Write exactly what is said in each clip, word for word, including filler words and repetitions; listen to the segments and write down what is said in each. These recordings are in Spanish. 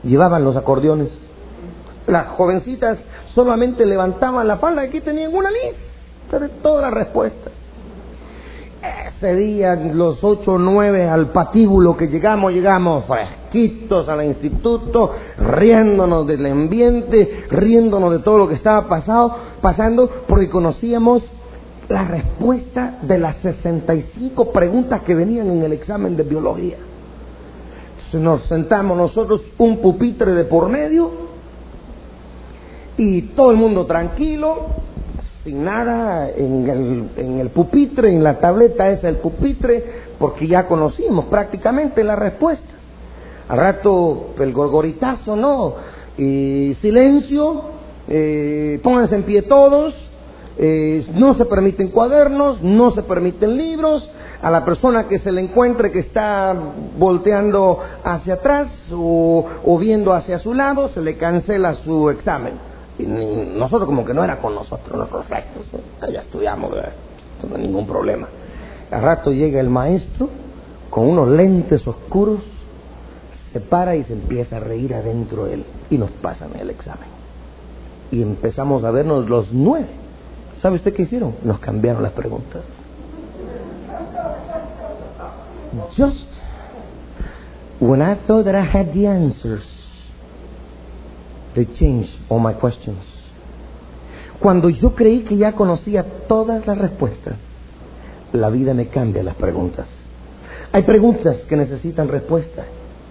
llevaban los acordeones. Las jovencitas solamente levantaban la falda y aquí tenían una lista de todas las respuestas. Ese día, los ocho o nueve al patíbulo que llegamos, llegamos fresquitos al instituto, riéndonos del ambiente, riéndonos de todo lo que estaba pasado, pasando, porque conocíamos la respuesta de las sesenta y cinco preguntas que venían en el examen de biología. Entonces nos sentamos nosotros, un pupitre de por medio, y todo el mundo tranquilo, sin nada en el, en el pupitre, en la tableta esa del pupitre, porque ya conocimos prácticamente las respuestas. Al rato el gorgoritazo, no, y silencio, eh, pónganse en pie todos, eh, no se permiten cuadernos, no se permiten libros. A la persona que se le encuentre que está volteando hacia atrás o, o viendo hacia su lado, se le cancela su examen. Y nosotros como que no era con nosotros, los perfectos, ya estudiamos, ¿verdad? No hay ningún problema. Al rato llega el maestro con unos lentes oscuros, se para y se empieza a reír adentro de él y nos pasan el examen. Y empezamos a vernos los nueve. ¿Sabe usted qué hicieron? Nos cambiaron las preguntas. Just when I thought that I had the answers, they changed all my questions. Cuando yo creí que ya conocía todas las respuestas, la vida me cambia las preguntas. Hay preguntas que necesitan respuesta.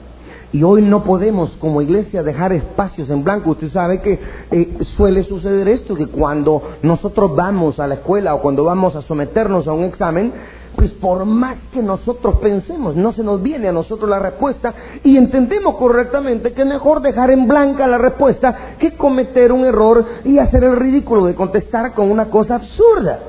Y hoy no podemos como iglesia dejar espacios en blanco. Usted sabe que eh, suele suceder esto, que cuando nosotros vamos a la escuela o cuando vamos a someternos a un examen, pues por más que nosotros pensemos, no se nos viene a nosotros la respuesta y entendemos correctamente que es mejor dejar en blanca la respuesta que cometer un error y hacer el ridículo de contestar con una cosa absurda.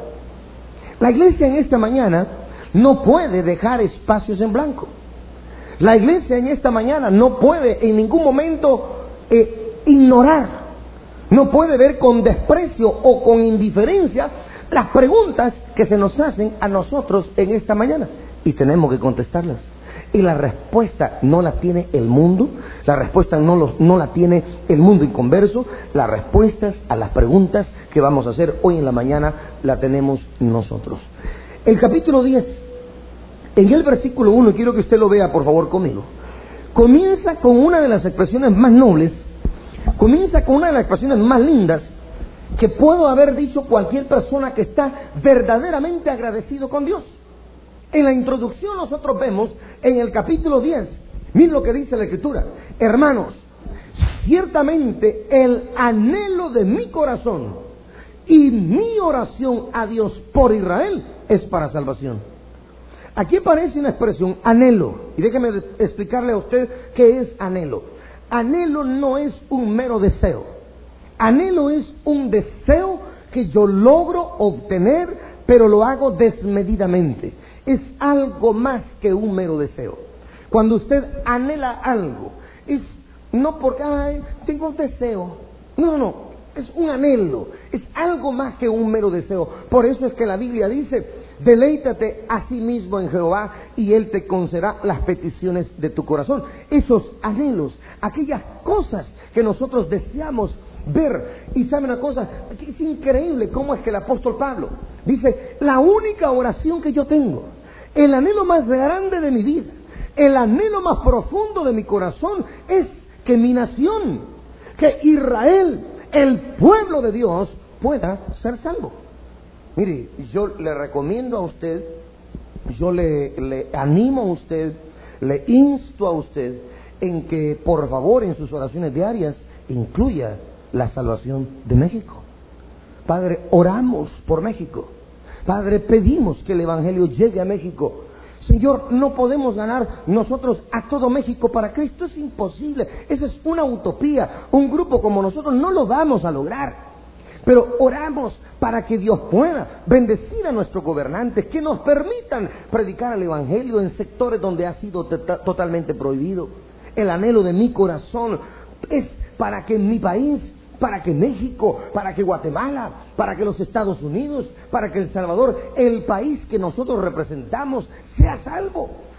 La iglesia en esta mañana no puede dejar espacios en blanco. La iglesia en esta mañana no puede en ningún momento eh, ignorar, no puede ver con desprecio o con indiferencia las preguntas que se nos hacen a nosotros en esta mañana. Y tenemos que contestarlas. Y la respuesta no la tiene el mundo, la respuesta no, lo, no la tiene el mundo inconverso, las respuestas a las preguntas que vamos a hacer hoy en la mañana la tenemos nosotros. El capítulo diez. En el versículo uno, quiero que usted lo vea por favor conmigo, comienza con una de las expresiones más nobles, comienza con una de las expresiones más lindas que puedo haber dicho cualquier persona que está verdaderamente agradecido con Dios. En la introducción nosotros vemos en el capítulo diez, miren lo que dice la Escritura: hermanos, ciertamente el anhelo de mi corazón y mi oración a Dios por Israel es para salvación. Aquí aparece una expresión, anhelo, y déjeme explicarle a usted qué es anhelo. Anhelo no es un mero deseo. Anhelo es un deseo que yo logro obtener, pero lo hago desmedidamente. Es algo más que un mero deseo. Cuando usted anhela algo, es no porque, ay, tengo un deseo. No, no, no, es un anhelo, es algo más que un mero deseo. Por eso es que la Biblia dice: deleítate a sí mismo en Jehová y Él te concederá las peticiones de tu corazón. Esos anhelos, aquellas cosas que nosotros deseamos ver. Y sabe una cosa, es increíble cómo es que el apóstol Pablo dice: la única oración que yo tengo, el anhelo más grande de mi vida, el anhelo más profundo de mi corazón es que mi nación, que Israel, el pueblo de Dios, pueda ser salvo. Mire, yo le recomiendo a usted, yo le, le animo a usted, le insto a usted en que por favor en sus oraciones diarias incluya la salvación de México. Padre, oramos por México. Padre, pedimos que el Evangelio llegue a México. Señor, no podemos ganar nosotros a todo México para Cristo, es imposible, esa es una utopía. Un grupo como nosotros no lo vamos a lograr. Pero oramos para que Dios pueda bendecir a nuestros gobernantes, que nos permitan predicar el Evangelio en sectores donde ha sido totalmente prohibido. El anhelo de mi corazón es para que en mi país, para que México, para que Guatemala, para que los Estados Unidos, para que El Salvador, el país que nosotros representamos, sea salvo.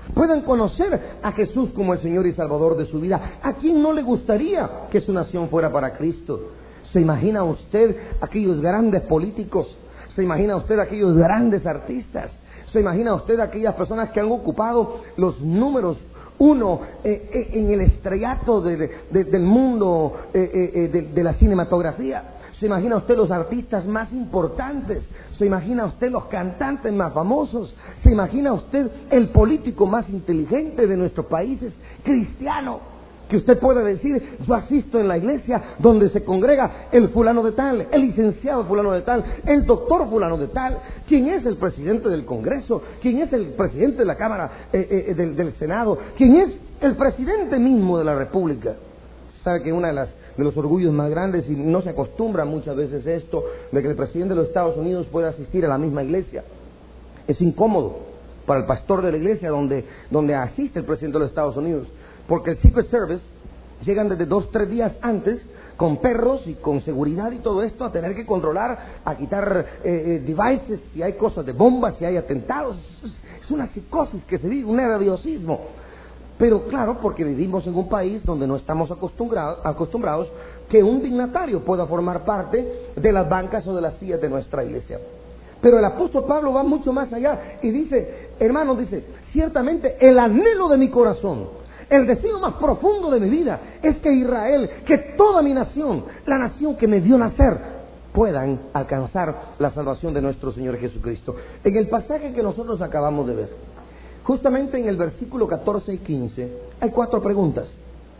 puedan conocer a Jesús como el Señor y Salvador de su vida. ¿A quién no le gustaría que su nación fuera para Cristo? ¿Se imagina usted aquellos grandes políticos? ¿Se imagina usted aquellos grandes artistas? ¿Se imagina usted aquellas personas que han ocupado los números uno eh, eh, en el estrellato de, de, del mundo eh, eh, de, de la cinematografía? ¿Se imagina usted los artistas más importantes? ¿Se imagina usted los cantantes más famosos? ¿Se imagina usted el político más inteligente de nuestros países, cristiano? Que usted pueda decir, yo asisto en la iglesia donde se congrega el fulano de tal, el licenciado fulano de tal, el doctor fulano de tal. ¿Quién es el presidente del Congreso? ¿Quién es el presidente de la Cámara eh, eh, del, del Senado? ¿Quién es el presidente mismo de la República? Sabe que una de las de los orgullos más grandes, y no se acostumbra muchas veces esto, de que el presidente de los Estados Unidos pueda asistir a la misma iglesia. Es incómodo para el pastor de la iglesia donde, donde asiste el presidente de los Estados Unidos, porque el Secret Service llegan desde dos, tres días antes con perros y con seguridad y todo esto a tener que controlar, a quitar eh, eh, devices, si hay cosas de bombas, si hay atentados. Es, es una psicosis que se vive, un nerviosismo. Pero claro, porque vivimos en un país donde no estamos acostumbrados, acostumbrados que un dignatario pueda formar parte de las bancas o de las sillas de nuestra iglesia. Pero el apóstol Pablo va mucho más allá y dice, hermanos, dice, ciertamente el anhelo de mi corazón, el deseo más profundo de mi vida es que Israel, que toda mi nación, la nación que me vio nacer, puedan alcanzar la salvación de nuestro Señor Jesucristo. En el pasaje que nosotros acabamos de ver, justamente en el versículo catorce y quince, hay cuatro preguntas.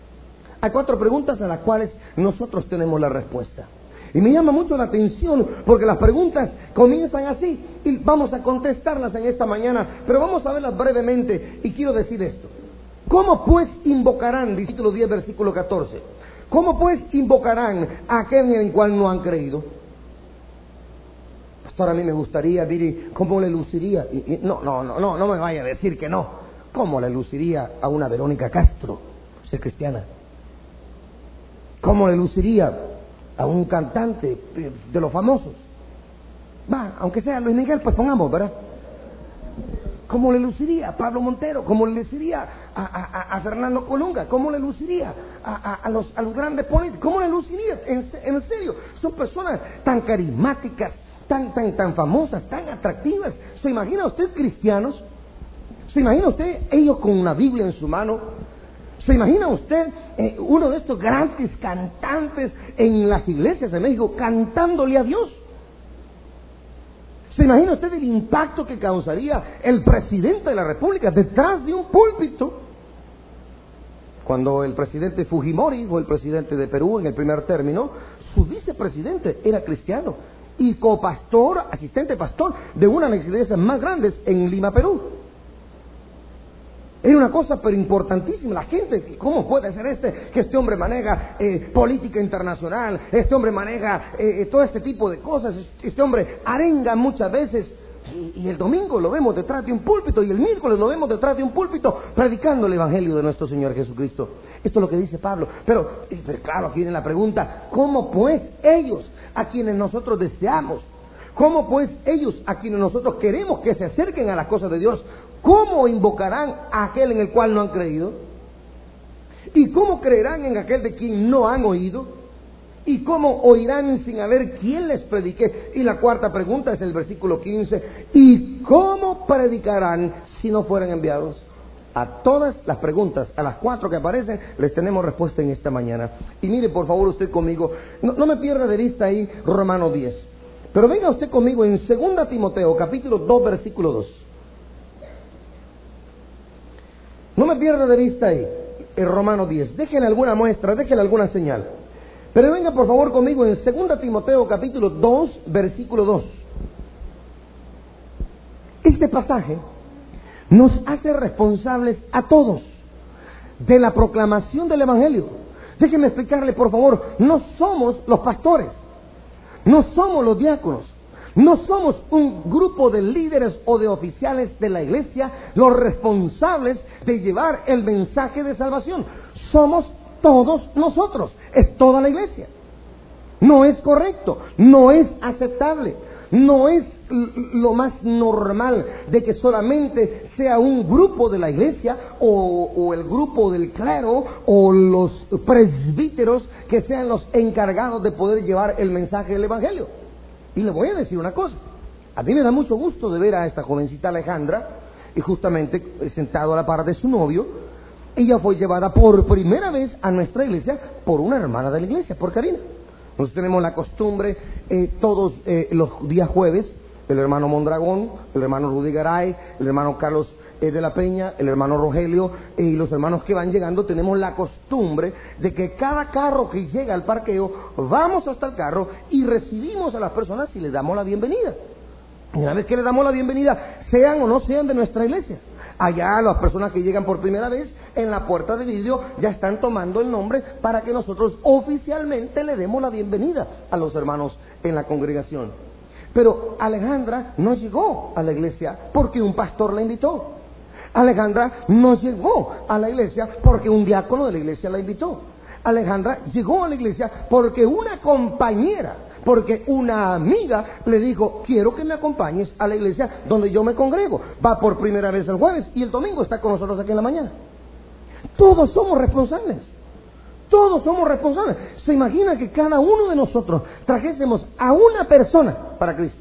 Hay cuatro preguntas a las cuales nosotros tenemos la respuesta. Y me llama mucho la atención porque las preguntas comienzan así y vamos a contestarlas en esta mañana, pero vamos a verlas brevemente y quiero decir esto. ¿Cómo pues invocarán, capítulo diez, versículo catorce, cómo pues invocarán a aquel en el cual no han creído? Pastor, a mí me gustaría, mire, ¿cómo le luciría? Y, y, no, no, no, no, no me vaya a decir que no. ¿Cómo le luciría a una Verónica Castro, ser cristiana? ¿Cómo le luciría a un cantante de los famosos? Va, aunque sea Luis Miguel, pues pongamos, ¿verdad? ¿Cómo le luciría a Pablo Montero? ¿Cómo le luciría a, a, a Fernando Colunga? ¿Cómo le luciría a, a, a, los, a los grandes políticos? ¿Cómo le luciría? En, en serio, son personas tan carismáticas, tan, tan, tan famosas, tan atractivas. ¿Se imagina usted cristianos? ¿Se imagina usted ellos con una Biblia en su mano? ¿Se imagina usted eh, uno de estos grandes cantantes en las iglesias de México cantándole a Dios? ¿Se imagina usted el impacto que causaría el presidente de la República detrás de un púlpito? Cuando el presidente Fujimori fue el presidente de Perú en el primer término, su vicepresidente era cristiano y copastor, asistente pastor de una de las iglesias más grandes en Lima, Perú. Era una cosa pero importantísima. La gente, ¿cómo puede ser este? Que este hombre maneja eh, política internacional, este hombre maneja eh, todo este tipo de cosas, este hombre arenga muchas veces y, y el domingo lo vemos detrás de un púlpito y el miércoles lo vemos detrás de un púlpito predicando el evangelio de nuestro Señor Jesucristo. Esto es lo que dice Pablo. Pero, pero claro, aquí viene la pregunta, ¿cómo pues ellos a quienes nosotros deseamos? ¿Cómo pues ellos a quienes nosotros queremos que se acerquen a las cosas de Dios? ¿Cómo invocarán a aquel en el cual no han creído? ¿Y cómo creerán en aquel de quien no han oído? ¿Y cómo oirán sin haber quien les predique? Y la cuarta pregunta es el versículo quince. ¿Y cómo predicarán si no fueran enviados? A todas las preguntas, a las cuatro que aparecen, les tenemos respuesta en esta mañana. Y mire por favor usted conmigo, no, no me pierda de vista ahí Romanos diez. Pero venga usted conmigo en segunda Timoteo, capítulo dos, versículo dos. No me pierda de vista ahí, en Romanos diez. Déjenle alguna muestra, déjenle alguna señal. Pero venga por favor conmigo en segunda Timoteo, capítulo dos, versículo dos. Este pasaje nos hace responsables a todos de la proclamación del Evangelio. Déjenme explicarle por favor, no somos los pastores, no somos los diáconos, no somos un grupo de líderes o de oficiales de la iglesia los responsables de llevar el mensaje de salvación. Somos todos nosotros, es toda la iglesia. no es correcto, no es aceptable, no es lo más normal de que solamente sea un grupo de la iglesia o, o el grupo del clero o los presbíteros que sean los encargados de poder llevar el mensaje del evangelio. Y le voy a decir una cosa, a mí me da mucho gusto de ver a esta jovencita Alejandra, y justamente sentado a la par de su novio, ella fue llevada por primera vez a nuestra iglesia por una hermana de la iglesia, por Karina. Nosotros tenemos la costumbre eh, todos eh, los días jueves, el hermano Mondragón, el hermano Rudy Garay, el hermano Carlos eh, de la Peña, el hermano Rogelio eh, y los hermanos que van llegando, tenemos la costumbre de que cada carro que llega al parqueo, vamos hasta el carro y recibimos a las personas y les damos la bienvenida. Y una vez que le damos la bienvenida, sean o no sean de nuestra iglesia, allá las personas que llegan por primera vez en la puerta de vidrio ya están tomando el nombre para que nosotros oficialmente le demos la bienvenida a los hermanos en la congregación. Pero Alejandra no llegó a la iglesia porque un pastor la invitó. Alejandra no llegó a la iglesia porque un diácono de la iglesia la invitó. Alejandra llegó a la iglesia porque una compañera, porque una amiga le dijo, quiero que me acompañes a la iglesia donde yo me congrego. Va por primera vez el jueves y el domingo está con nosotros aquí en la mañana. Todos somos responsables. Todos somos responsables. Se imagina que cada uno de nosotros trajésemos a una persona para Cristo.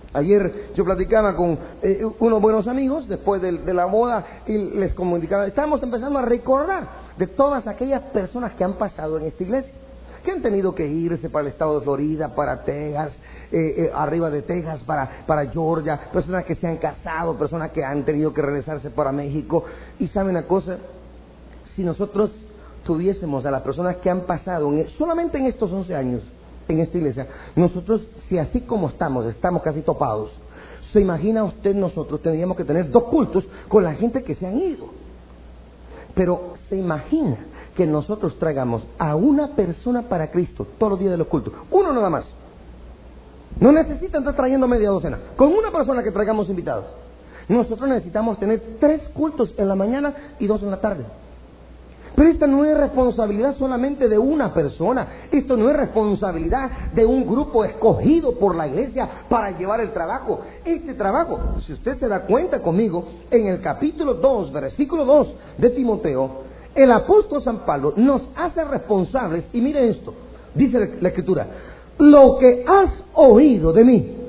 Ayer yo platicaba con eh, unos buenos amigos después de, de la boda y les comunicaba, estábamos empezando a recordar de todas aquellas personas que han pasado en esta iglesia, que han tenido que irse para el estado de Florida, para Texas, eh, eh, arriba de Texas, para, para Georgia, personas que se han casado, personas que han tenido que regresarse para México. Y saben una cosa, si nosotros tuviésemos a las personas que han pasado en, solamente en estos once años en esta iglesia, nosotros, si así como estamos, estamos casi topados, se imagina usted, nosotros tendríamos que tener dos cultos con la gente que se han ido. Pero se imagina que nosotros traigamos a una persona para Cristo todos los días de los cultos, uno nada más. No necesitan estar trayendo media docena, con una persona que traigamos invitados. Nosotros necesitamos tener tres cultos en la mañana y dos en la tarde. Pero esta no es responsabilidad solamente de una persona, esto no es responsabilidad de un grupo escogido por la iglesia para llevar el trabajo. Este trabajo, si usted se da cuenta conmigo, en el capítulo dos, versículo dos de Timoteo, el apóstol San Pablo nos hace responsables, y mire esto, dice la Escritura, lo que has oído de mí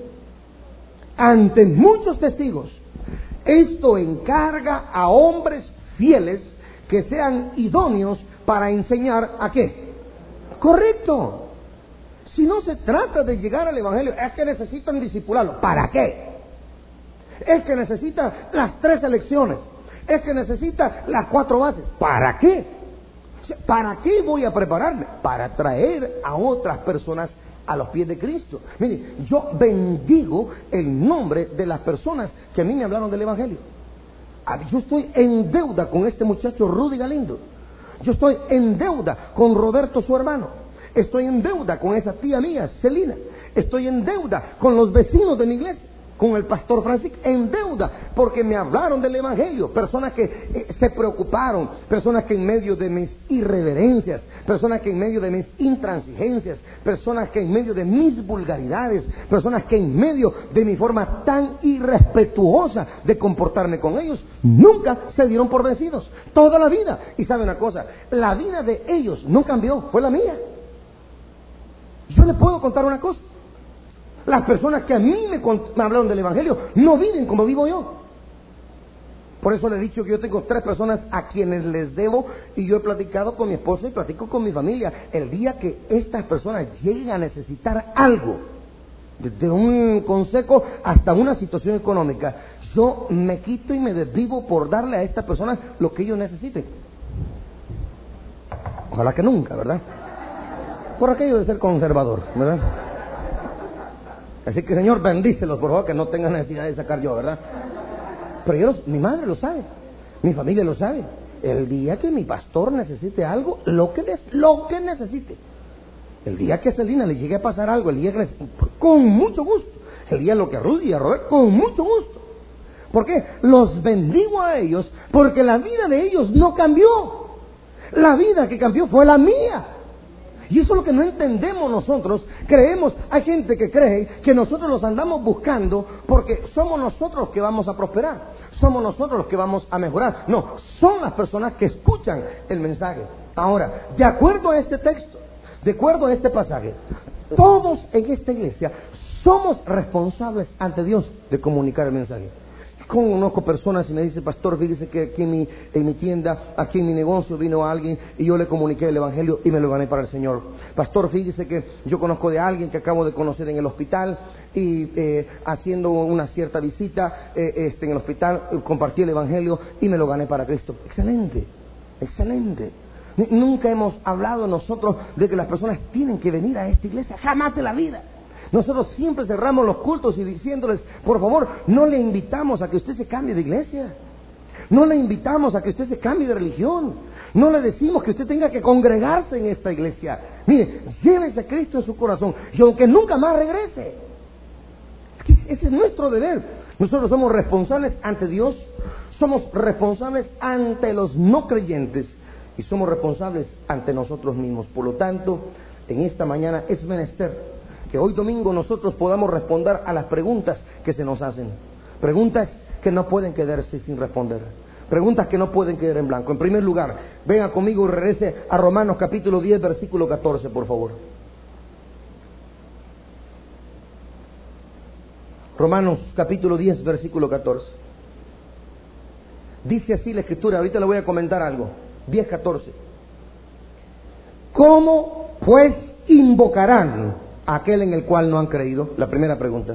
ante muchos testigos, esto encarga a hombres fieles que sean idóneos para enseñar ¿a qué? Correcto. Si no se trata de llegar al evangelio, es que necesitan discipularlo. ¿Para qué? Es que necesita las tres elecciones. Es que necesita las cuatro bases. ¿Para qué? ¿Para qué voy a prepararme? Para traer a otras personas a los pies de Cristo. Mire, yo bendigo el nombre de las personas que a mí me hablaron del evangelio. Yo estoy en deuda con este muchacho Rudy Galindo. Yo estoy en deuda con Roberto, su hermano. Estoy en deuda con esa tía mía, Celina. Estoy en deuda con los vecinos de mi iglesia, con el pastor Francisco, en deuda, porque me hablaron del evangelio. Personas que eh, se preocuparon, personas que en medio de mis irreverencias, personas que en medio de mis intransigencias, personas que en medio de mis vulgaridades, personas que en medio de mi forma tan irrespetuosa de comportarme con ellos, nunca se dieron por vencidos, toda la vida. Y sabe una cosa, la vida de ellos no cambió, fue la mía. Yo les puedo contar una cosa. Las personas que a mí me, me hablaron del evangelio no viven como vivo yo. Por eso le he dicho que yo tengo tres personas a quienes les debo, y yo he platicado con mi esposa y platico con mi familia. El día que estas personas lleguen a necesitar algo, desde un consejo hasta una situación económica, yo me quito y me desvivo por darle a estas personas lo que ellos necesiten. Ojalá que nunca, ¿verdad? Por aquello de ser conservador, ¿verdad? Así que, Señor, bendícelos, por favor, que no tengan necesidad de sacar yo, ¿verdad? Pero yo, mi madre lo sabe, mi familia lo sabe. El día que mi pastor necesite algo, lo que, lo que necesite. El día que a Celina le llegue a pasar algo, el día que necesite, con mucho gusto. El día lo que a Rudy y a Robert, con mucho gusto. ¿Por qué? Los bendigo a ellos, porque la vida de ellos no cambió. La vida que cambió fue la mía. Y eso es lo que no entendemos nosotros. Creemos, hay gente que cree que nosotros los andamos buscando porque somos nosotros los que vamos a prosperar, somos nosotros los que vamos a mejorar. No, son las personas que escuchan el mensaje. Ahora, de acuerdo a este texto, de acuerdo a este pasaje, todos en esta iglesia somos responsables ante Dios de comunicar el mensaje. Conozco personas y me dicen, pastor, fíjese que aquí en mi, en mi tienda, aquí en mi negocio vino alguien y yo le comuniqué el evangelio y me lo gané para el Señor. Pastor, fíjese que yo conozco de alguien que acabo de conocer en el hospital y eh, haciendo una cierta visita eh, este, en el hospital, compartí el evangelio y me lo gané para Cristo. Excelente, excelente. Nunca hemos hablado nosotros de que las personas tienen que venir a esta iglesia, jamás de la vida. Nosotros siempre cerramos los cultos y diciéndoles, por favor, no le invitamos a que usted se cambie de iglesia. No le invitamos a que usted se cambie de religión. No le decimos que usted tenga que congregarse en esta iglesia. Mire, llévese a Cristo en su corazón y aunque nunca más regrese. Ese es nuestro deber. Nosotros somos responsables ante Dios, somos responsables ante los no creyentes y somos responsables ante nosotros mismos. Por lo tanto, en esta mañana es menester que hoy domingo nosotros podamos responder a las preguntas que se nos hacen. Preguntas que no pueden quedarse sin responder. Preguntas que no pueden quedar en blanco. En primer lugar, venga conmigo y regrese a Romanos capítulo diez, versículo catorce, por favor. Romanos capítulo diez, versículo catorce. Dice así la Escritura, ahorita le voy a comentar algo. diez, catorce. ¿Cómo pues invocarán a aquel en el cual no han creído? La primera pregunta.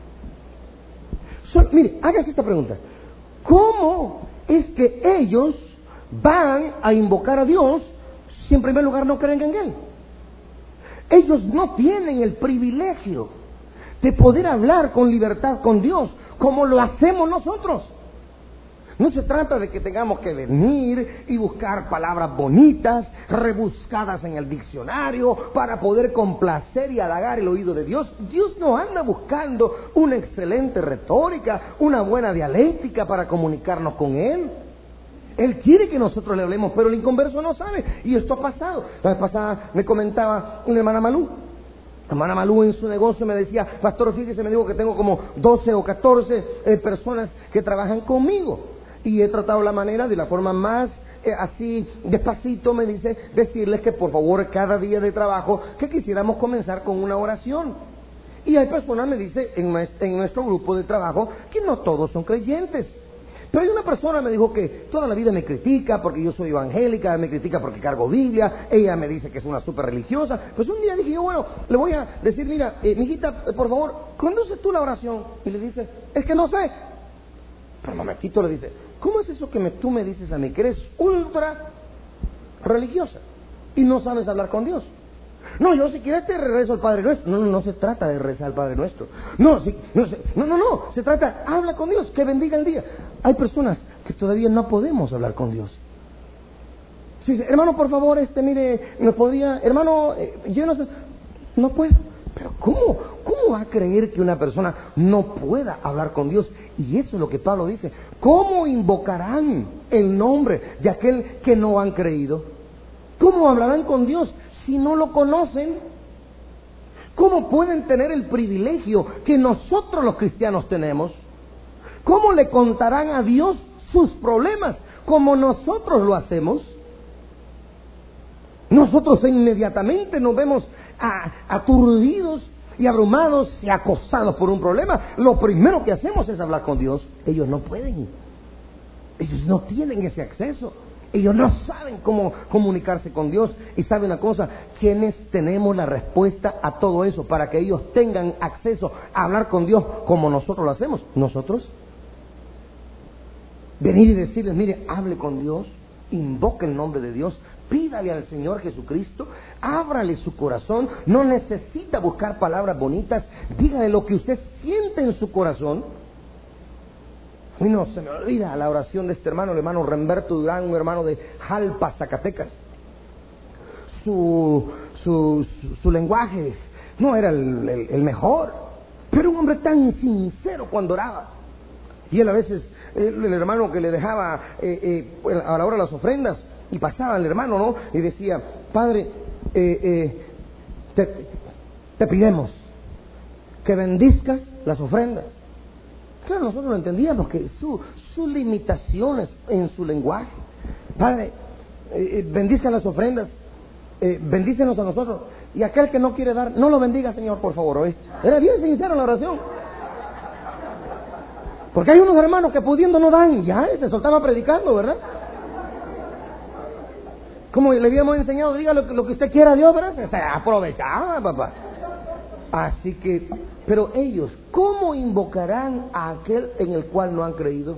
So, mire, hágase esta pregunta. ¿Cómo es que ellos van a invocar a Dios si en primer lugar no creen en Él? Ellos no tienen el privilegio de poder hablar con libertad con Dios como lo hacemos nosotros. No se trata de que tengamos que venir y buscar palabras bonitas, rebuscadas en el diccionario, para poder complacer y halagar el oído de Dios. Dios no anda buscando una excelente retórica, una buena dialéctica para comunicarnos con Él. Él quiere que nosotros le hablemos, pero el inconverso no sabe. Y esto ha pasado. La vez pasada me comentaba una hermana Malú. La hermana Malú en su negocio me decía, pastor, fíjese, me dijo que tengo como doce o catorce eh, personas que trabajan conmigo. Y he tratado la manera, de la forma más eh, así, despacito, me dice, decirles que por favor cada día de trabajo que quisiéramos comenzar con una oración. Y hay personas, me dice, en, en nuestro grupo de trabajo, que no todos son creyentes. Pero hay una persona me dijo que toda la vida me critica porque yo soy evangélica, me critica porque cargo Biblia, ella me dice que es una súper religiosa. Pues un día dije yo, bueno, le voy a decir, mira, eh, mijita, por favor, conduce tú la oración. Y le dice, es que no sé. Pero un momentito le dice, ¿cómo es eso que me, tú me dices a mí que eres ultra religiosa y no sabes hablar con Dios? No, yo si quieres te rezo al Padre Nuestro. No, no, no se trata de rezar al Padre Nuestro. No, si, no, no, no, no, se trata, habla con Dios, que bendiga el día. Hay personas que todavía no podemos hablar con Dios. Si dice, hermano, por favor, este, mire, ¿me podría, hermano, eh, yo no sé, no puedo. Pero ¿cómo? ¿Cómo va a creer que una persona no pueda hablar con Dios? Y eso es lo que Pablo dice. ¿Cómo invocarán el nombre de aquel que no han creído? ¿Cómo hablarán con Dios si no lo conocen? ¿Cómo pueden tener el privilegio que nosotros los cristianos tenemos? ¿Cómo le contarán a Dios sus problemas como nosotros lo hacemos? Nosotros inmediatamente nos vemos aturdidos y abrumados y acosados por un problema. Lo primero que hacemos es hablar con Dios. Ellos no pueden. Ellos no tienen ese acceso. Ellos no saben cómo comunicarse con Dios. Y saben una cosa, ¿quiénes tenemos la respuesta a todo eso para que ellos tengan acceso a hablar con Dios como nosotros lo hacemos? Nosotros. Venir y decirles, mire, hable con Dios, invoque el nombre de Dios, pídale al Señor Jesucristo, ábrale su corazón, no necesita buscar palabras bonitas, dígale lo que usted siente en su corazón. A mí no se me olvida la oración de este hermano, el hermano Remberto Durán, un hermano de Jalpa, Zacatecas. Su, su, su, su lenguaje no era el, el, el mejor, pero un hombre tan sincero cuando oraba. Y él a veces, el, el hermano que le dejaba eh, eh, a la hora de las ofrendas, y pasaba el hermano, ¿no? Y decía, Padre, eh, eh, te, te pidemos que bendizcas las ofrendas. Claro, nosotros lo entendíamos, que su, sus limitaciones en su lenguaje. Padre, eh, bendice las ofrendas, eh, bendícenos a nosotros. Y aquel que no quiere dar, no lo bendiga, Señor, por favor, ¿oíste? Era bien sincero la oración. Porque hay unos hermanos que pudiendo no dan, ya se soltaba predicando, ¿verdad? Como le habíamos enseñado, diga lo, lo que usted quiera a Dios, ¿verdad? Se aprovechaba, papá. Así que, pero ellos, ¿cómo invocarán a aquel en el cual no han creído?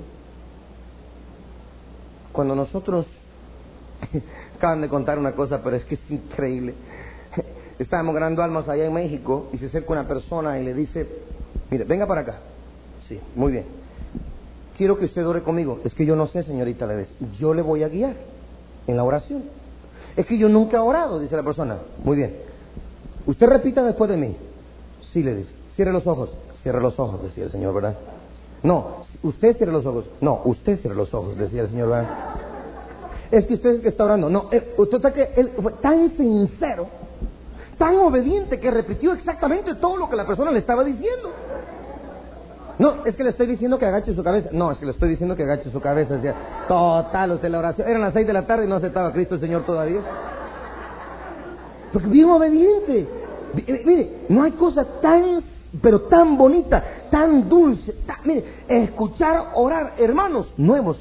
Cuando nosotros, acaban de contar una cosa, pero es que es increíble. Estábamos ganando almas allá en México y se acerca una persona y le dice, mire, venga para acá. Sí, muy bien. Quiero que usted ore conmigo. Es que yo no sé, señorita Leves, yo le voy a guiar en la oración. Es que yo nunca he orado, dice la persona. Muy bien. Usted repita después de mí. Sí, le dice. Cierre los ojos. Cierre los ojos, decía el Señor, ¿verdad? No, usted cierre los ojos. No, usted cierre los ojos, decía el Señor, ¿verdad? Es que usted es el que está orando. No, eh, usted está que él fue tan sincero, tan obediente, que repitió exactamente todo lo que la persona le estaba diciendo. No, es que le estoy diciendo que agache su cabeza. No, es que le estoy diciendo que agache su cabeza. Decía, total, usted la oración. Eran las seis de la tarde y no aceptaba a Cristo el Señor todavía. Porque bien obediente. Mire, no hay cosa tan, pero tan bonita, tan dulce. Tan, mire, escuchar orar, hermanos nuevos.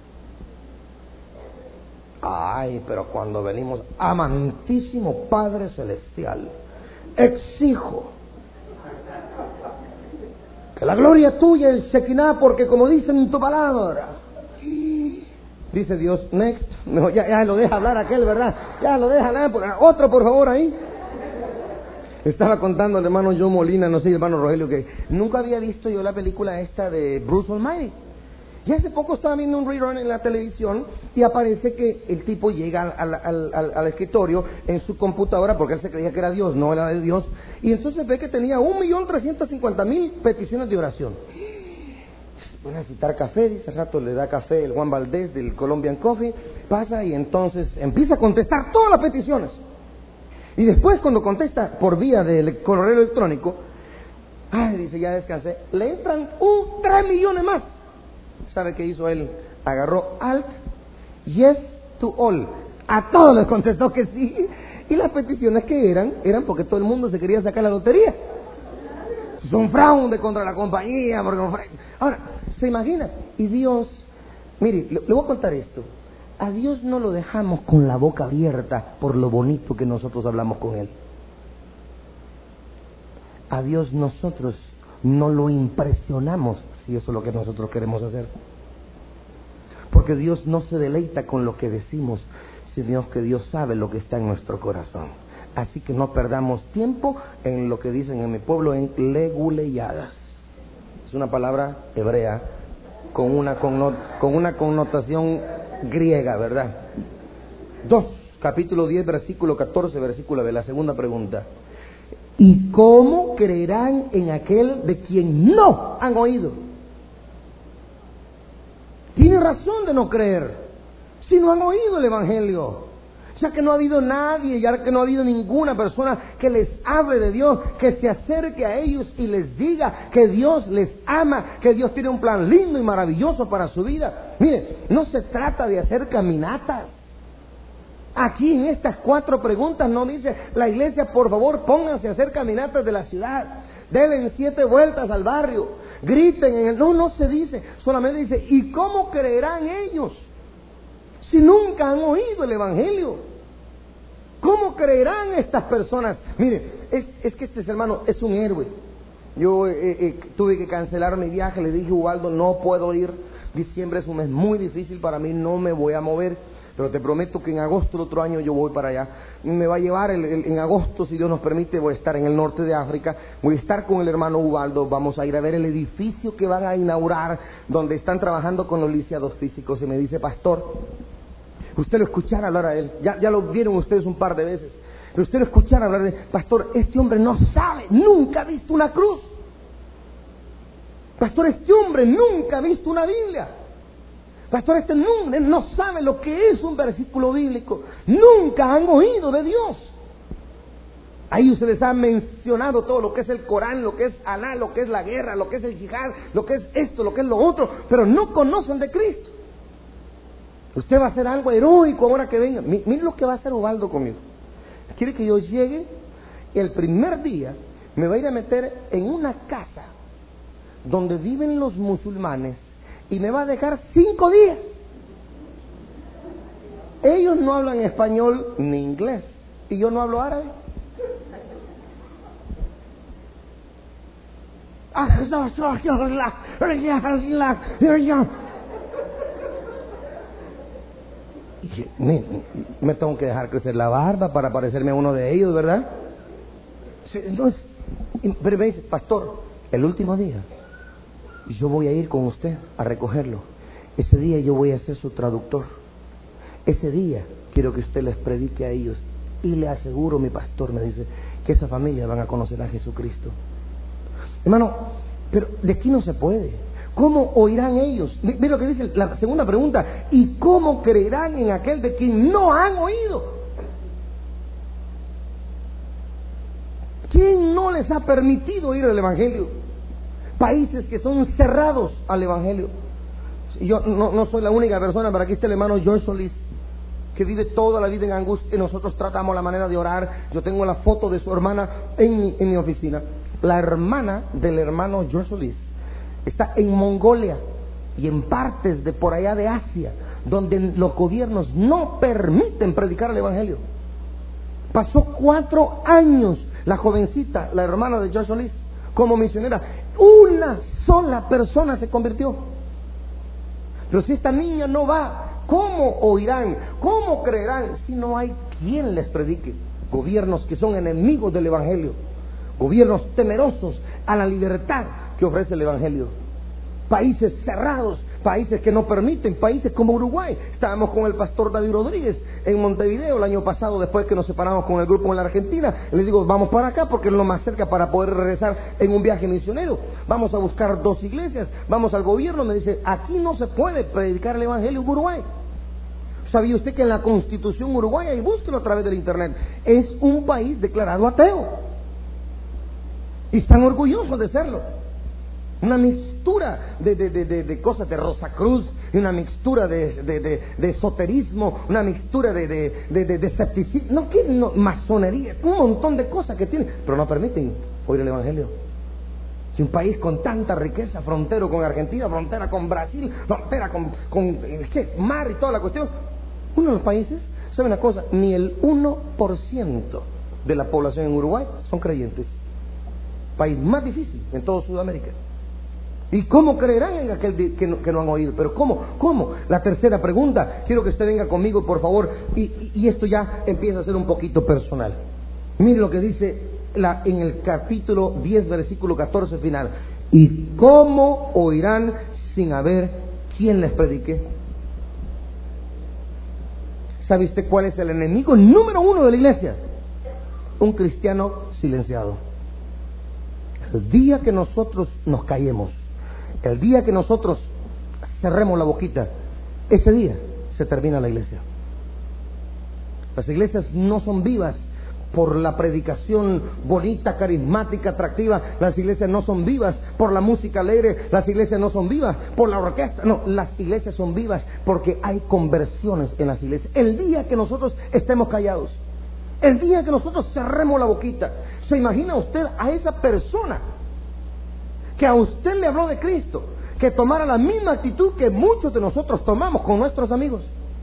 Ay, pero cuando venimos, amantísimo Padre Celestial, exijo que la gloria tuya es Shekinah, porque como dicen en tu palabra, dice Dios, next, no, ya, ya lo deja hablar aquel, ¿verdad? Ya lo deja hablar, otro por favor ahí. Estaba contando al hermano Joe Molina, no sé, el hermano Rogelio, que nunca había visto yo la película esta de Bruce Almighty. Y hace poco estaba viendo un rerun en la televisión y aparece que el tipo llega al, al, al, al escritorio en su computadora, porque él se creía que era Dios, no era de Dios, y entonces ve que tenía un millón trescientos cincuenta mil peticiones de oración. Van a citar café, dice, al rato le da café el Juan Valdés del Colombian Coffee, pasa y entonces empieza a contestar todas las peticiones. Y después, cuando contesta por vía del correo electrónico, ay, dice, ya descansé, le entran un tres millones más. ¿Sabe qué hizo él? Agarró Alt, yes to all. A todos les contestó que sí. Y las peticiones que eran, eran porque todo el mundo se quería sacar la lotería. Es un fraude contra la compañía. Porque... Ahora, ¿se imagina? Y Dios, mire, le, le voy a contar esto. A Dios no lo dejamos con la boca abierta por lo bonito que nosotros hablamos con Él. A Dios nosotros no lo impresionamos, si eso es lo que nosotros queremos hacer. Porque Dios no se deleita con lo que decimos, sino que Dios sabe lo que está en nuestro corazón. Así que no perdamos tiempo en lo que dicen en mi pueblo, en leguleyadas. Es una palabra hebrea con una, connot- con una connotación griega, ¿verdad? dos, capítulo diez, versículo catorce, versículo B, la segunda pregunta. ¿Y cómo creerán en aquel de quien no han oído? Tiene razón de no creer si no han oído el Evangelio. Ya que no ha habido nadie, ya que no ha habido ninguna persona que les hable de Dios, que se acerque a ellos y les diga que Dios les ama, que Dios tiene un plan lindo y maravilloso para su vida. Mire, no se trata de hacer caminatas. Aquí en estas cuatro preguntas no dice la iglesia, por favor, pónganse a hacer caminatas de la ciudad, den siete vueltas al barrio, griten en el... No, no se dice, solamente dice, ¿y cómo creerán ellos si nunca han oído el Evangelio? ¿Cómo creerán estas personas? Mire, es, es que este hermano es un héroe. Yo eh, eh, tuve que cancelar mi viaje, le dije, Ubaldo, no puedo ir, diciembre es un mes muy difícil para mí, no me voy a mover, pero te prometo que en agosto del otro año yo voy para allá. Me va a llevar el, el, en agosto, si Dios nos permite, voy a estar en el norte de África, voy a estar con el hermano Ubaldo, vamos a ir a ver el edificio que van a inaugurar, donde están trabajando con los lisiados físicos. Y me dice, pastor, usted lo escuchara hablar a él, ya, ya lo vieron ustedes un par de veces, pero usted lo escuchara hablar de, pastor, este hombre no sabe, nunca ha visto una cruz. Pastor, este hombre nunca ha visto una Biblia. Pastor, este hombre no sabe lo que es un versículo bíblico. Nunca han oído de Dios. Ahí se les ha mencionado todo lo que es el Corán, lo que es Alá, lo que es la guerra, lo que es el jihad, lo que es esto, lo que es lo otro, pero no conocen de Cristo. Usted va a hacer algo heroico ahora que venga. Mire lo que va a hacer Ubaldo conmigo. Quiere que yo llegue y el primer día me va a ir a meter en una casa donde viven los musulmanes y me va a dejar cinco días. Ellos no hablan español ni inglés y yo no hablo árabe. Y me, me tengo que dejar crecer la barba para parecerme a uno de ellos, ¿verdad? Entonces, pero me dice, pastor, el último día yo voy a ir con usted a recogerlo. Ese día yo voy a ser su traductor. Ese día quiero que usted les predique a ellos. Y le aseguro, mi pastor me dice, que esa familia van a conocer a Jesucristo. Hermano, pero de aquí no se puede. ¿Cómo oirán ellos? Mira lo que dice la segunda pregunta. ¿Y cómo creerán en aquel de quien no han oído? ¿Quién no les ha permitido oír el Evangelio? Países que son cerrados al Evangelio. Yo no, no soy la única persona, pero aquí está el hermano George Solis, que vive toda la vida en angustia, y nosotros tratamos la manera de orar. Yo tengo la foto de su hermana en mi, en mi oficina. La hermana del hermano George Solis está en Mongolia y en partes de por allá de Asia, donde los gobiernos no permiten predicar el Evangelio. Pasó cuatro años la jovencita, la hermana de George Solis, como misionera. Una sola persona se convirtió. Pero si esta niña no va, ¿cómo oirán? ¿Cómo creerán si no hay quien les predique? Gobiernos que son enemigos del Evangelio, gobiernos temerosos a la libertad que ofrece el Evangelio, países cerrados, países que no permiten, países como Uruguay. Estábamos con el pastor David Rodríguez en Montevideo el año pasado, después que nos separamos con el grupo en la Argentina. Le digo, vamos para acá porque es lo más cerca para poder regresar en un viaje misionero. Vamos a buscar dos iglesias, vamos al gobierno. Me dice, aquí no se puede predicar el Evangelio en Uruguay. ¿Sabía usted que en la Constitución uruguaya, y búsquelo a través del internet, es un país declarado ateo? Y están orgullosos de serlo. Una mixtura de, de, de, de, de cosas de Rosacruz, y una mixtura de, de, de, de esoterismo, una mixtura de, de, de, de, de escepticismo, no, que no, masonería, un montón de cosas que tienen, pero no permiten oír el Evangelio. Y un país con tanta riqueza, frontera con Argentina, frontera con Brasil, frontera con, con ¿qué? Mar y toda la cuestión. Uno de los países, ¿sabe una cosa? Ni el uno por ciento de la población en Uruguay son creyentes. País más difícil en toda Sudamérica. ¿Y cómo creerán en aquel que no, que no han oído? Pero ¿cómo? ¿Cómo? La tercera pregunta, quiero que usted venga conmigo, por favor, y, y, y esto ya empieza a ser un poquito personal. Mire lo que dice la, en el capítulo diez, versículo catorce final. ¿Y cómo oirán sin haber quien les predique? ¿Sabe usted cuál es el enemigo número uno de la iglesia? Un cristiano silenciado. El día que nosotros nos callemos, el día que nosotros cerremos la boquita, ese día se termina la iglesia. Las iglesias no son vivas por la predicación bonita, carismática, atractiva. Las iglesias no son vivas por la música alegre. Las iglesias no son vivas por la orquesta. No, las iglesias son vivas porque hay conversiones en las iglesias. El día que nosotros estemos callados, el día que nosotros cerremos la boquita, ¿se imagina usted a esa persona que a usted le habló de Cristo, que tomara la misma actitud que muchos de nosotros tomamos con nuestros amigos?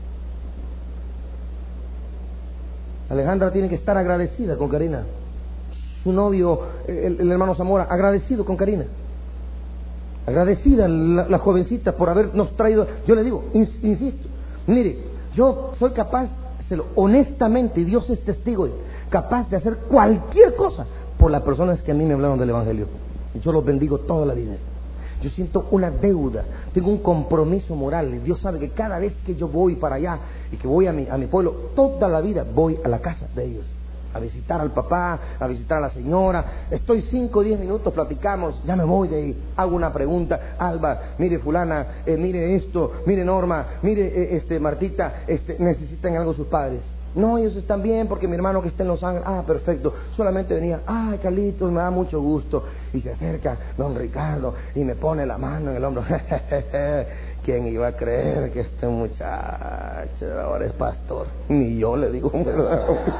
Alejandra tiene que estar agradecida con Karina. Su novio, el, el hermano Zamora, agradecido con Karina. Agradecida la, la jovencita por habernos traído. Yo le digo, ins, insisto, mire, yo soy capaz, honestamente, y Dios es testigo, capaz de hacer cualquier cosa por las personas que a mí me hablaron del Evangelio. Yo los bendigo toda la vida. Yo siento una deuda, tengo un compromiso moral. Dios sabe que cada vez que yo voy para allá y que voy a mi, a mi pueblo, toda la vida voy a la casa de ellos, a visitar al papá, a visitar a la señora. Estoy cinco o diez minutos, platicamos, ya me voy de ahí, hago una pregunta. Alba, mire fulana, eh, mire esto, mire Norma, mire eh, este Martita, este, necesitan algo sus padres. No, ellos están bien porque mi hermano que está en Los Ángeles. Ah, perfecto. Solamente venía, ay, Carlitos, me da mucho gusto. Y se acerca don Ricardo y me pone la mano en el hombro. ¿Quién iba a creer que este muchacho ahora es pastor? Ni yo le digo, ¿verdad?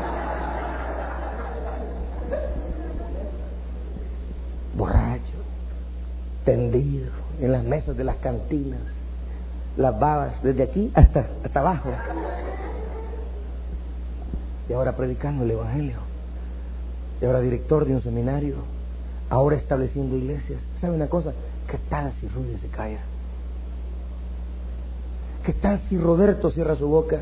Borracho, tendido en las mesas de las cantinas, las babas desde aquí hasta, hasta abajo. Y ahora predicando el Evangelio. Y ahora director de un seminario. Ahora estableciendo iglesias. ¿Sabe una cosa? ¿Qué tal si Rudy se calla? ¿Qué tal si Roberto cierra su boca?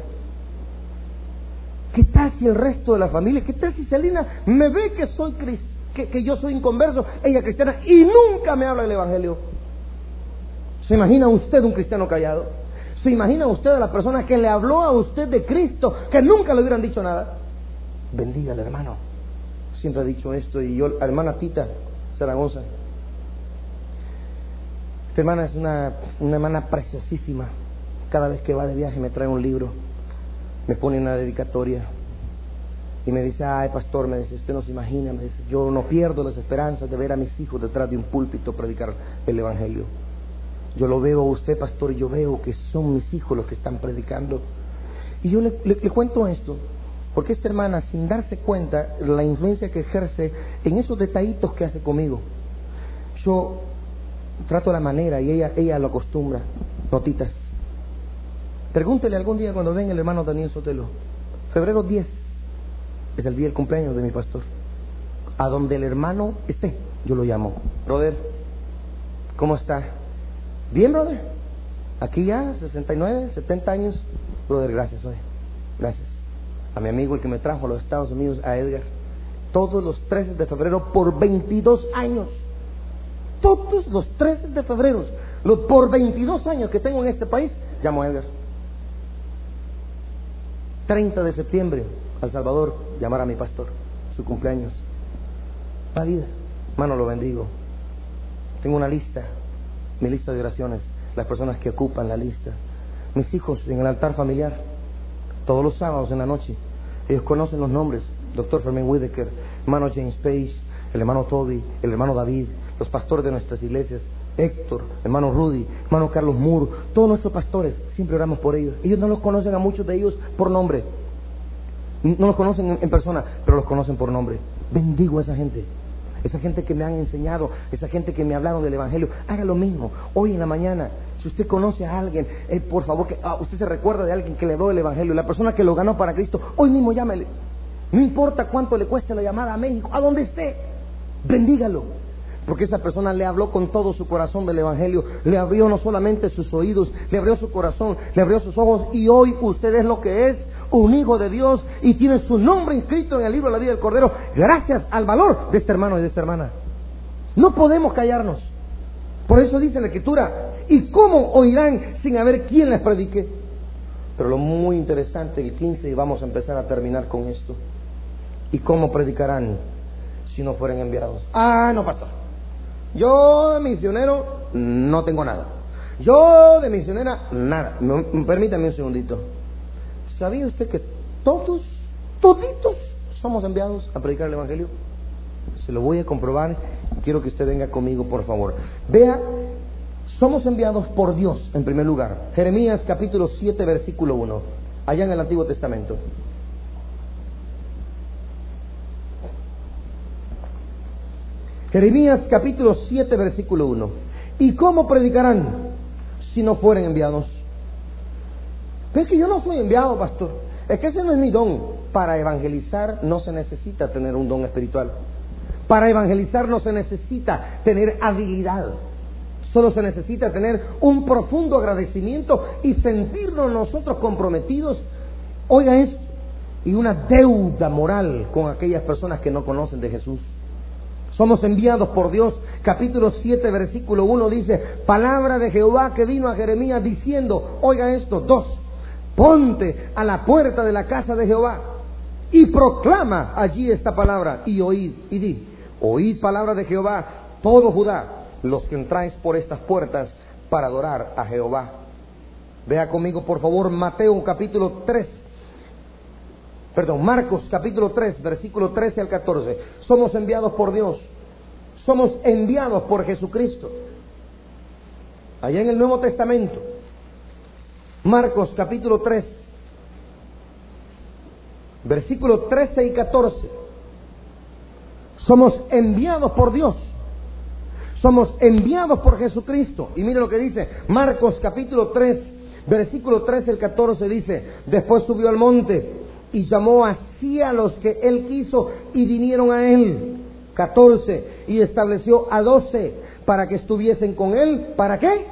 ¿Qué tal si el resto de la familia? ¿Qué tal si Celina me ve que soy cristiano, que, que yo soy inconverso, ella cristiana, y nunca me habla del Evangelio? ¿Se imagina usted un cristiano callado? ¿Se imagina usted a la persona que le habló a usted de Cristo, que nunca le hubieran dicho nada? Bendiga al hermano. Siempre ha dicho esto. Y yo, hermana Tita Zaragoza, esta hermana es una, una hermana preciosísima. Cada vez que va de viaje me trae un libro, me pone una dedicatoria y me dice, ay pastor, me dice, usted no se imagina, me dice, yo no pierdo las esperanzas de ver a mis hijos detrás de un púlpito predicar el Evangelio. Yo lo veo a usted, pastor, y yo veo que son mis hijos los que están predicando. Y yo le, le, le cuento esto porque esta hermana, sin darse cuenta la influencia que ejerce en esos detallitos que hace conmigo, yo trato la manera y ella, ella lo acostumbra. Notitas. Pregúntele algún día cuando venga el hermano Daniel Sotelo. Febrero diez es el día del cumpleaños de mi pastor. A donde el hermano esté, yo lo llamo. Brother, ¿cómo está? Bien, brother. Aquí ya, sesenta y nueve, setenta años. Brother, gracias, oye. Gracias. A mi amigo el que me trajo a los Estados Unidos, a Edgar. Todos los trece de febrero por veintidós años. Todos los trece de febrero, los por veintidós años que tengo en este país, llamo a Edgar. treinta de septiembre, al Salvador, llamar a mi pastor, su cumpleaños. La vida, hermano, lo bendigo. Tengo una lista, mi lista de oraciones, las personas que ocupan la lista. Mis hijos en el altar familiar, todos los sábados en la noche, ellos conocen los nombres. Doctor Fermín Whitaker, hermano James Page, el hermano Toby, el hermano David, los pastores de nuestras iglesias, Héctor, hermano Rudy, hermano Carlos Moore, todos nuestros pastores, siempre oramos por ellos. Ellos no los conocen a muchos de ellos por nombre, no los conocen en, en persona, pero los conocen por nombre. Bendigo a esa gente, esa gente que me han enseñado, esa gente que me hablaron del Evangelio. Haga lo mismo, hoy en la mañana, si usted conoce a alguien, eh, por favor, que ah, usted se recuerda de alguien que le habló del Evangelio, la persona que lo ganó para Cristo, hoy mismo llámele. No importa cuánto le cueste la llamada a México, a donde esté, bendígalo. Porque esa persona le habló con todo su corazón del Evangelio, le abrió no solamente sus oídos, le abrió su corazón, le abrió sus ojos, y hoy usted es lo que es, un hijo de Dios, y tiene su nombre inscrito en el libro de la vida del Cordero, gracias al valor de este hermano y de esta hermana. No podemos callarnos. Por eso dice la Escritura, ¿y cómo oirán sin haber quien les predique? Pero lo muy interesante, el quince, y vamos a empezar a terminar con esto. ¿Y cómo predicarán si no fueren enviados? Ah, no, pastor, yo de misionero no tengo nada. Yo de misionera nada. Me, permítame un segundito. ¿Sabía usted que todos, toditos somos enviados a predicar el Evangelio? Se lo voy a comprobar. Quiero que usted venga conmigo, por favor. Vea, somos enviados por Dios en primer lugar. Jeremías capítulo siete, versículo uno, allá en el Antiguo Testamento. Jeremías capítulo siete, versículo uno. ¿Y cómo predicarán si no fueren enviados? Es que yo no soy enviado, pastor. Es que ese no es mi don. Para evangelizar no se necesita tener un don espiritual. Para evangelizar no se necesita tener habilidad. Solo se necesita tener un profundo agradecimiento y sentirnos nosotros comprometidos, oiga esto, y una deuda moral con aquellas personas que no conocen de Jesús. Somos enviados por Dios. Capítulo siete, versículo uno dice, palabra de Jehová que vino a Jeremías diciendo, oiga esto, dos, ponte a la puerta de la casa de Jehová y proclama allí esta palabra y oíd, y di, oíd palabra de Jehová, todo Judá, los que entráis por estas puertas para adorar a Jehová. Vea conmigo por favor Mateo capítulo tres, Perdón, Marcos capítulo tres, versículo trece al catorce. Somos enviados por Dios. Somos enviados por Jesucristo. Allá en el Nuevo Testamento, Marcos capítulo tres, versículo trece y catorce. Somos enviados por Dios. Somos enviados por Jesucristo. Y mire lo que dice Marcos capítulo tres, versículo trece al catorce. Dice: después subió al monte y llamó así a los que él quiso y vinieron a él. catorce. Y estableció a doce para que estuviesen con él. ¿Para qué?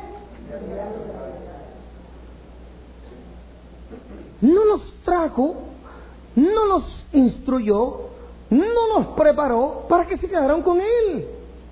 No los trajo, no los instruyó, no los preparó para que se quedaran con él.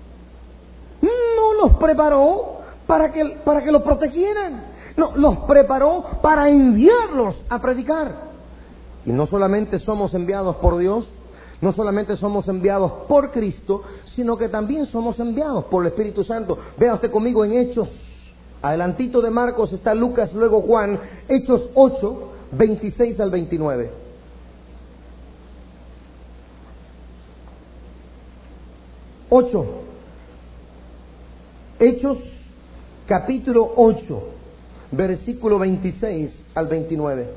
No los preparó para que, para que los protegieran. No, los preparó para enviarlos a predicar. Y no solamente somos enviados por Dios, no solamente somos enviados por Cristo, sino que también somos enviados por el Espíritu Santo. Vea usted conmigo en Hechos. Adelantito de Marcos está Lucas, luego Juan. Hechos ocho, veintiséis al veintinueve. ocho. Hechos capítulo ocho, versículo veintiséis al veintinueve.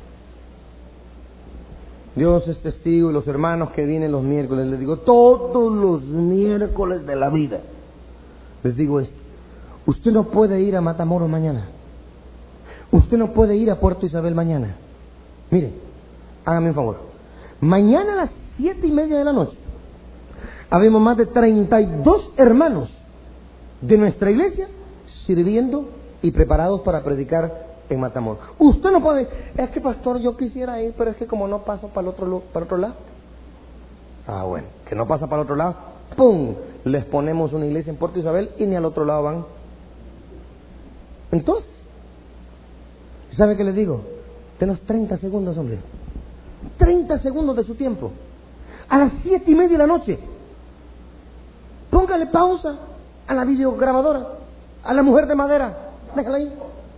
Dios es testigo, y los hermanos que vienen los miércoles, les digo, todos los miércoles de la vida, les digo esto: usted no puede ir a Matamoros mañana, usted no puede ir a Puerto Isabel mañana. Mire, hágame un favor, mañana a las siete y media de la noche, habemos más de treinta y dos hermanos de nuestra iglesia sirviendo y preparados para predicar en Matamoros. Usted no puede, es que pastor, yo quisiera ir, pero es que como no paso para el otro, para otro lado. Ah, bueno, que no pasa para el otro lado, ¡pum!, les ponemos una iglesia en Puerto Isabel y ni al otro lado van. Entonces, ¿sabe qué les digo? Tenemos treinta segundos, hombre. treinta segundos de su tiempo. A las siete y media de la noche, póngale pausa a la videograbadora, a la mujer de madera, déjala ahí.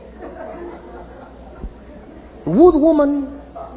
Woodwoman.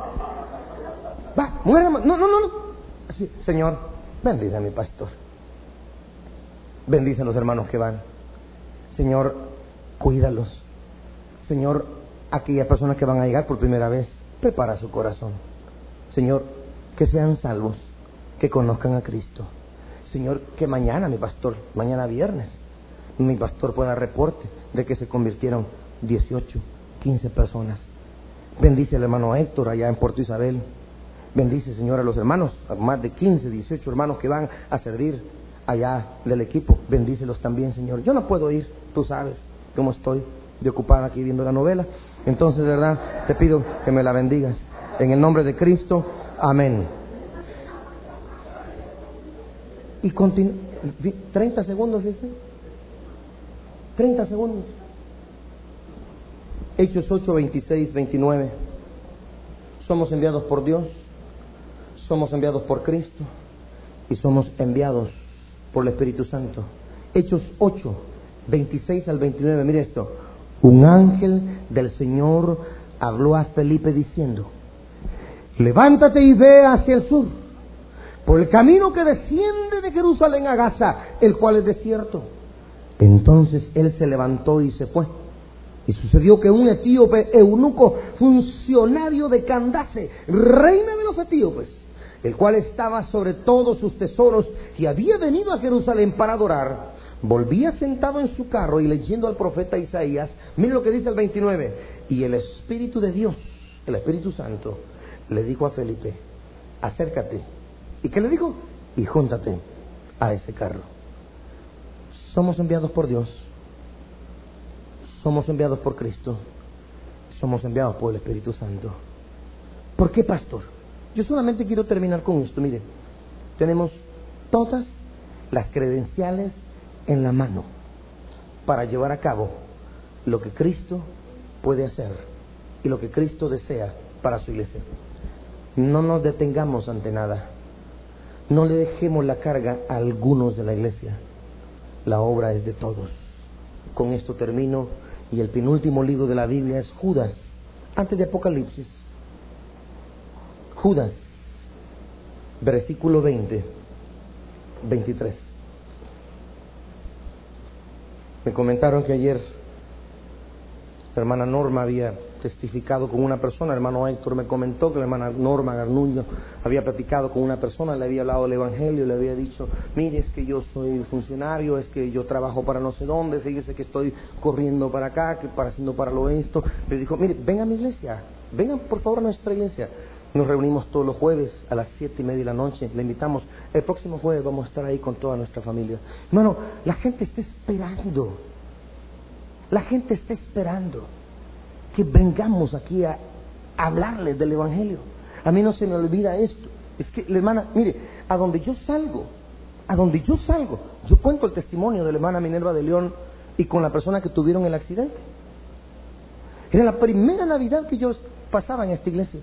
Va, mujer de madera. No, no, no, no. Sí, Señor, bendice a mi pastor. Bendice a los hermanos que van. Señor, cuídalos. Señor, aquellas personas que van a llegar por primera vez, prepara su corazón. Señor, que sean salvos, que conozcan a Cristo. Señor, que mañana mi pastor, mañana viernes, mi pastor pueda dar reporte de que se convirtieron dieciocho, quince personas. Bendice al hermano Héctor allá en Puerto Isabel. Bendice, Señor, a los hermanos, a más de quince, dieciocho hermanos que van a servir allá del equipo. Bendícelos también, Señor. Yo no puedo ir, tú sabes cómo estoy de ocupada aquí viendo la novela. Entonces, de verdad, te pido que me la bendigas. En el nombre de Cristo, amén. Y continúa. treinta segundos, ¿viste? treinta segundos. Hechos ocho, veintiséis, veintinueve. Somos enviados por Dios, somos enviados por Cristo y somos enviados por el Espíritu Santo. Hechos ocho, veintiséis al veintinueve. Mire esto: un ángel del Señor habló a Felipe diciendo: levántate y ve hacia el sur, por el camino que desciende de Jerusalén a Gaza, el cual es desierto. Entonces él se levantó y se fue. Y sucedió que un etíope eunuco, funcionario de Candace, reina de los etíopes, el cual estaba sobre todos sus tesoros y había venido a Jerusalén para adorar, volvía sentado en su carro y leyendo al profeta Isaías. Miren lo que dice el veintinueve. Y el Espíritu de Dios, el Espíritu Santo, le dijo a Felipe: acércate. ¿Y qué le dijo? Y júntate a ese carro. Somos enviados por Dios, somos enviados por Cristo, somos enviados por el Espíritu Santo. ¿Por qué, pastor? Yo solamente quiero terminar con esto. Mire, tenemos todas las credenciales en la mano para llevar a cabo lo que Cristo puede hacer y lo que Cristo desea para su iglesia. No nos detengamos ante nada. No le dejemos la carga a algunos de la iglesia. La obra es de todos. Con esto termino. Y el penúltimo libro de la Biblia es Judas, antes de Apocalipsis. Judas, versículo veinte, veintitrés. Me comentaron que ayer la hermana Norma había testificado con una persona. El hermano Héctor me comentó que la hermana Norma Garnuño había platicado con una persona, le había hablado del evangelio, le había dicho: mire, es que yo soy funcionario, es que yo trabajo para no sé dónde, fíjese que estoy corriendo para acá, que para haciendo para lo esto. Le dijo: mire, venga a mi iglesia, vengan por favor a nuestra iglesia. Nos reunimos todos los jueves a las siete y media de la noche, le invitamos. El próximo jueves vamos a estar ahí con toda nuestra familia. Hermano, la gente está esperando, la gente está esperando que vengamos aquí a hablarles del evangelio. A mí no se me olvida esto. Es que la hermana, mire, a donde yo salgo, a donde yo salgo, yo cuento el testimonio de la hermana Minerva de León y con la persona que tuvieron el accidente. Era la primera Navidad que yo pasaba en esta iglesia.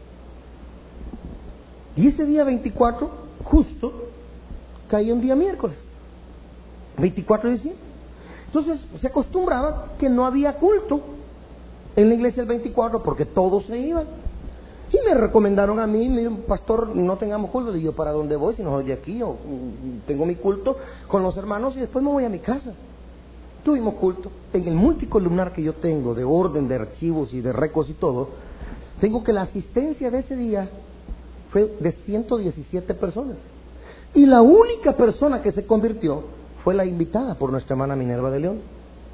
Y ese día veinticuatro, justo, caía un día miércoles, veinticuatro de diciembre. Entonces se acostumbraba que no había culto en la iglesia el veinticuatro porque todos se iban. Y me recomendaron a mí: mire, pastor, no tengamos culto. Le digo: ¿para dónde voy? Si no soy de aquí, o tengo mi culto con los hermanos y después me voy a mi casa. Tuvimos culto. En el multicolumnar que yo tengo, de orden, de archivos y de récords y todo, tengo que la asistencia de ese día fue de ciento diecisiete personas. Y la única persona que se convirtió fue la invitada por nuestra hermana Minerva de León.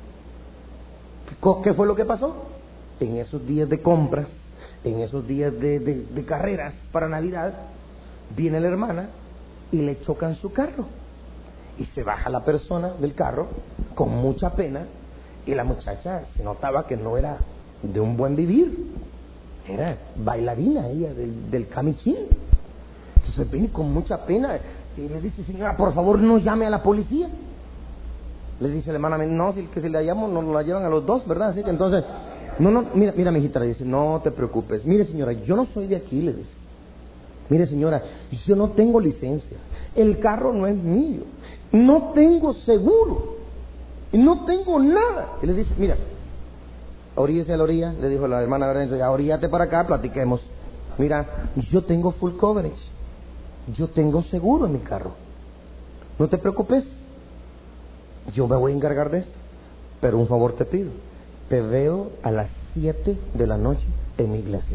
¿Qué fue lo que pasó? En esos días de compras, en esos días de, de, de carreras para Navidad, viene la hermana y le chocan su carro. Y se baja la persona del carro con mucha pena, y la muchacha se notaba que no era de un buen vivir. Era bailarina ella del, del camichín. Entonces viene con mucha pena y le dice: señora, por favor no llame a la policía. Le dice la hermana: no, si que si la llamo nos la llevan a los dos, ¿verdad? Así que entonces, no, no, mira, mira, mijita, le dice: no te preocupes. Mire, señora, yo no soy de aquí, le dice. Mire, señora, yo no tengo licencia, el carro no es mío, no tengo seguro, y no tengo nada. Y le dice: mira, oríllese a la orilla, le dijo la hermana Berenice, oríllate para acá, platiquemos. Mira, yo tengo full coverage, yo tengo seguro en mi carro, no te preocupes, yo me voy a encargar de esto, pero un favor te pido, te veo a las siete de la noche en mi iglesia,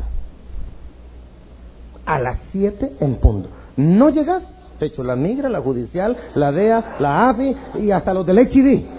a las siete en punto. No llegas, te echo la migra, la judicial, la D E A, la A F I y hasta los del H I D.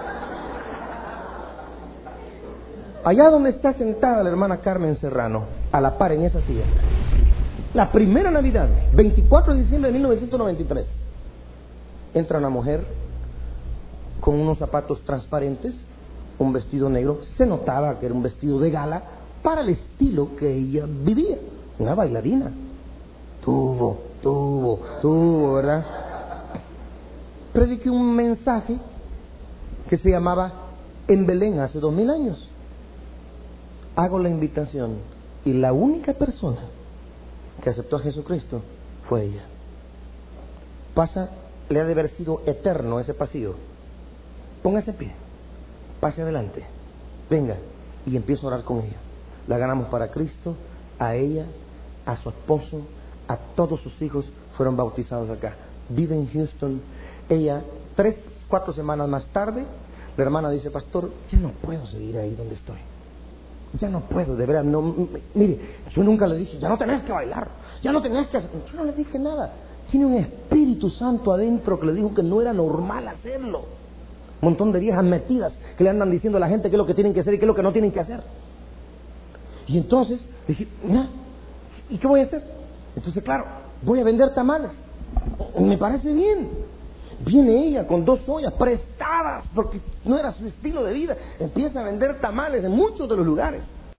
Allá donde está sentada la hermana Carmen Serrano, a la par en esa silla, la primera Navidad, veinticuatro de diciembre de mil novecientos noventa y tres, entra una mujer con unos zapatos transparentes, un vestido negro, se notaba que era un vestido de gala para el estilo que ella vivía, una bailarina. Tuvo, tuvo, tuvo, ¿verdad? Prediqué un mensaje que se llamaba En Belén hace dos mil años. Hago la invitación y la única persona que aceptó a Jesucristo fue ella. Pasa, le ha de haber sido eterno ese pasillo. Póngase en pie, pase adelante, venga, y empiezo a orar con ella. La ganamos para Cristo, a ella, a su esposo, a todos sus hijos fueron bautizados acá. Vive en Houston. Ella, tres, cuatro semanas más tarde, la hermana dice: pastor, ya no puedo seguir ahí donde estoy. Ya no puedo, de verdad, no, mire, yo nunca le dije: ya no tenés que bailar, ya no tenés que hacer. Yo no le dije nada. Tiene un Espíritu Santo adentro que le dijo que no era normal hacerlo. Un montón de viejas metidas que le andan diciendo a la gente qué es lo que tienen que hacer y qué es lo que no tienen que hacer. Y entonces dije: mira, ¿y qué voy a hacer? Entonces, claro, voy a vender tamales. Me parece bien. Viene ella con dos ollas prestadas porque no era su estilo de vida. Empieza a vender tamales en muchos de los lugares.